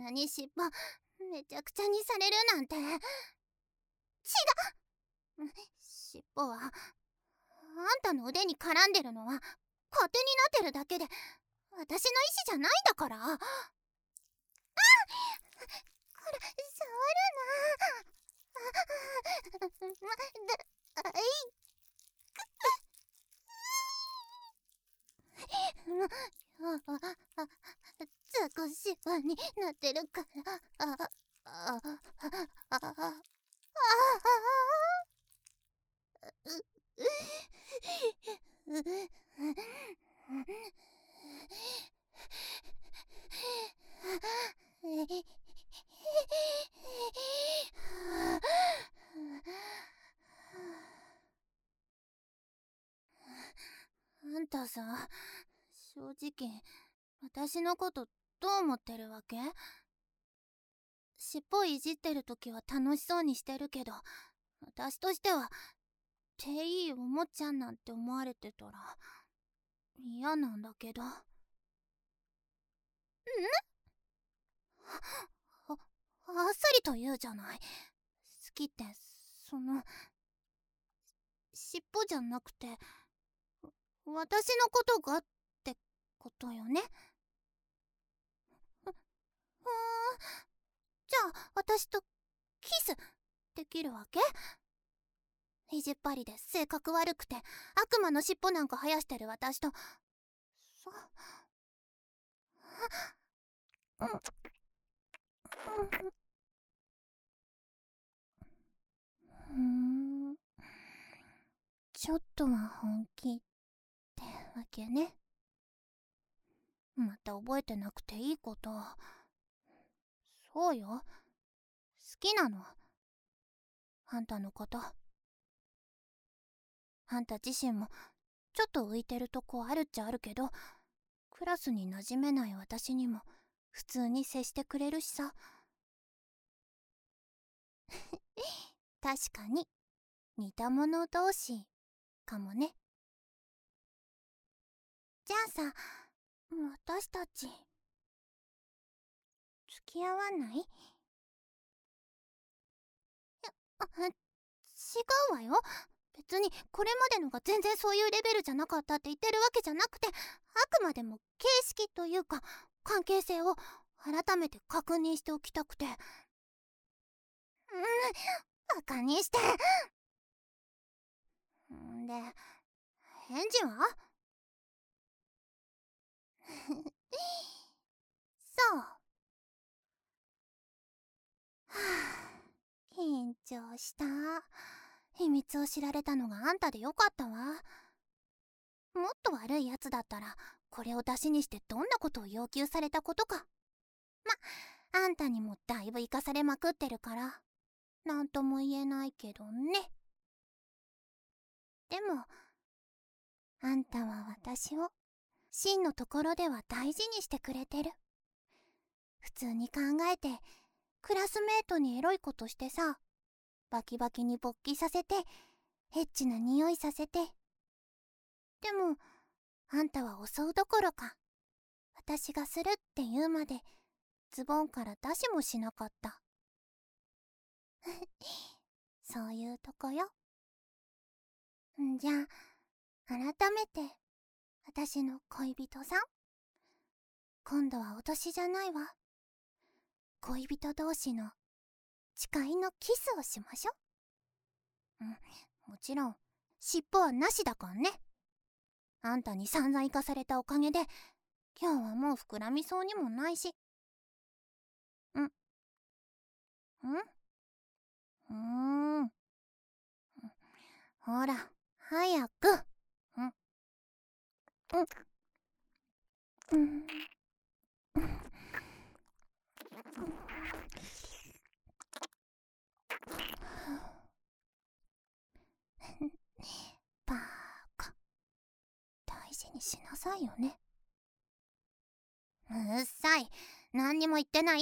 なに尻尾めちゃくちゃにされるなんて。尻尾はあんたの腕に絡んでるのは勝手になってるだけで、私の意思じゃないんだから。これ触るな。ザコシワになってるから。あんたさ、正直私のことどう思ってるわけ？尻尾いじってるときは楽しそうにしてるけど、私としては手いいおもちゃなんて思われてたら嫌なんだけど。あっさりと言うじゃない。好きって尻尾じゃなくて私のことがってことよね。じゃあ私とキスできるわけ？意地っ張りで性格悪くて悪魔の尻尾なんか生やしてる私とちょっとは本気ってわけね。また覚えてなくていいこと。そうよ、好きなの、あんたのこと。あんた自身もちょっと浮いてるとこあるっちゃあるけど、クラスに馴染めない私にも普通に接してくれるしさ。確かに似た者同士かもね。じゃあさ、私たち付き合わない？違うわよ。別にこれまでのが全然そういうレベルじゃなかったって言ってるわけじゃなくて、あくまでも形式というか関係性を改めて確認しておきたくて。バカにして。で、返事は？そう。はあ、緊張した。秘密を知られたのがあんたでよかったわ。もっと悪いやつだったらこれを出しにしてどんなことを要求されたことか。あんたにもだいぶ生かされまくってるからなんとも言えないけどね。でもあんたは私を真のところでは大事にしてくれてる。普通に考えてクラスメートにエロいことしてさ、バキバキに勃起させてエッチな匂いさせて。でもあんたは襲うどころか私がするって言うまでズボンから出しもしなかった。そういうとこよ。じゃあ改めて私の恋人さん、今度は脅しじゃないわ。恋人同士の誓いのキスをしましょ。もちろん尻尾はなしだからね。あんたに散々生かされたおかげで今日はもう膨らみそうにもないし。ほら早く。バーカ、大事にしなさいよね。うっさい、何にも言ってない。